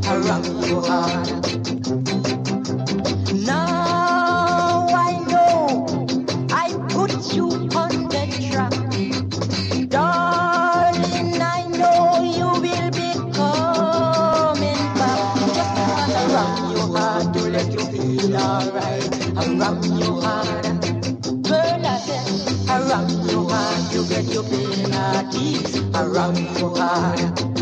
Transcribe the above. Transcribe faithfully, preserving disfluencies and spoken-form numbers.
around your heart. Now I know I put you on the track. Darling, I know you will be coming back. Just around your heart to let you feel alright. Around your heart, girl, I said, around your heart, you get your pain at ease. Around your heart.